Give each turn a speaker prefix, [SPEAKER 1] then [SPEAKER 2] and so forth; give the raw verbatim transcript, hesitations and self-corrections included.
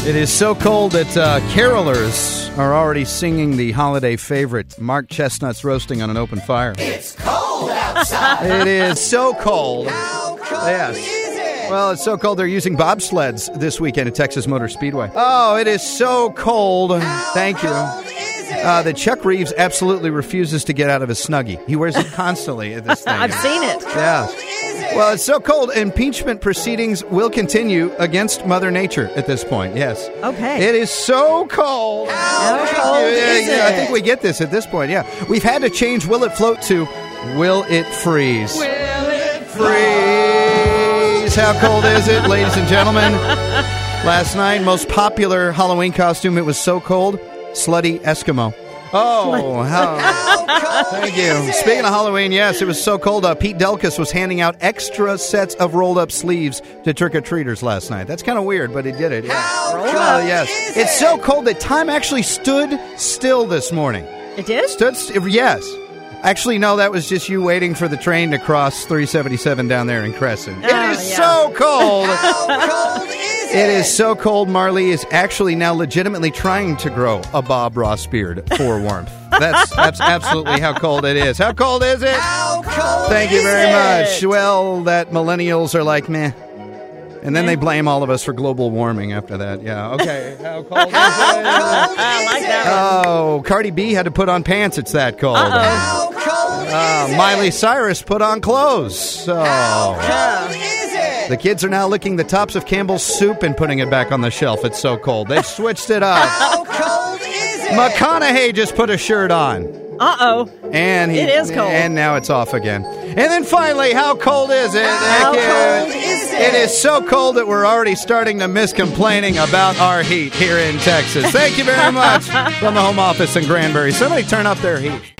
[SPEAKER 1] It is so cold that uh, carolers are already singing the holiday favorite, Mark Chestnuts roasting on an open fire.
[SPEAKER 2] It's cold outside.
[SPEAKER 1] It is so cold.
[SPEAKER 2] How cold
[SPEAKER 1] Yes.
[SPEAKER 2] is it?
[SPEAKER 1] Well, it's so cold they're using bobsleds this weekend at Texas Motor Speedway. Oh, it is so cold.
[SPEAKER 2] How
[SPEAKER 1] Thank you.
[SPEAKER 2] cold is it?
[SPEAKER 1] Uh, that Chuck Reeves absolutely refuses to get out of his Snuggie. He wears it constantly at this thing.
[SPEAKER 3] I've seen it.
[SPEAKER 1] Yeah.
[SPEAKER 2] Cold is it?
[SPEAKER 1] Well, it's so cold. Impeachment proceedings will continue against Mother Nature at this point. Yes.
[SPEAKER 3] Okay.
[SPEAKER 1] It is so cold.
[SPEAKER 2] How
[SPEAKER 3] How
[SPEAKER 2] cold
[SPEAKER 3] cold
[SPEAKER 1] Yeah,
[SPEAKER 3] is
[SPEAKER 1] yeah, I
[SPEAKER 3] it?
[SPEAKER 1] think we get this at this point. Yeah. We've had to change will it float to will it freeze?
[SPEAKER 2] Will it
[SPEAKER 1] Freeze. How cold is it, ladies and gentlemen? Last night, most popular Halloween costume. It was so cold. Slutty Eskimo. Oh, how.
[SPEAKER 2] How cold
[SPEAKER 1] Thank you.
[SPEAKER 2] is it?
[SPEAKER 1] Speaking of Halloween, yes, it was so cold. Uh, Pete Delkus was handing out extra sets of rolled-up sleeves to trick-or-treaters last night. That's kind of weird, but he did it. Yeah.
[SPEAKER 2] How
[SPEAKER 3] Roll
[SPEAKER 2] cold
[SPEAKER 1] Uh, yes.
[SPEAKER 2] is
[SPEAKER 1] It's
[SPEAKER 2] it?
[SPEAKER 1] so cold that time actually stood still this morning.
[SPEAKER 3] It did?
[SPEAKER 1] Stood st- yes. Actually, no, that was just you waiting for the train to cross three seventy-seven down there in Crescent.
[SPEAKER 3] Oh,
[SPEAKER 1] it is
[SPEAKER 3] yeah.
[SPEAKER 1] so cold.
[SPEAKER 2] How cold is it?
[SPEAKER 1] It is so cold. Marley is actually now legitimately trying to grow a Bob Ross beard for warmth. That's that's absolutely how cold it is. How cold is it?
[SPEAKER 2] How cold
[SPEAKER 1] Thank you
[SPEAKER 2] is
[SPEAKER 1] very
[SPEAKER 2] it?
[SPEAKER 1] much. Well, that millennials are like, meh. And then they blame all of us for global warming after that. Yeah, okay. How cold is it?
[SPEAKER 3] I like that one.
[SPEAKER 1] Oh, Cardi B had to put on pants. It's that cold.
[SPEAKER 3] Uh-oh.
[SPEAKER 2] How cold
[SPEAKER 1] Uh,
[SPEAKER 2] is it?
[SPEAKER 1] Miley Cyrus put on clothes. So
[SPEAKER 2] How cold is it?
[SPEAKER 1] the kids are now licking the tops of Campbell's soup and putting it back on the shelf. It's so cold. They've switched it up.
[SPEAKER 2] How cold is it?
[SPEAKER 1] McConaughey just put a shirt on.
[SPEAKER 3] Uh-oh.
[SPEAKER 1] And he,
[SPEAKER 3] It is cold.
[SPEAKER 1] And now it's off again. And then finally, how cold is it?
[SPEAKER 2] How
[SPEAKER 1] Thank you.
[SPEAKER 2] cold is it?
[SPEAKER 1] It is so cold that we're already starting to miss complaining about our heat here in Texas. Thank you very much from the home office in Granbury. Somebody turn up their heat.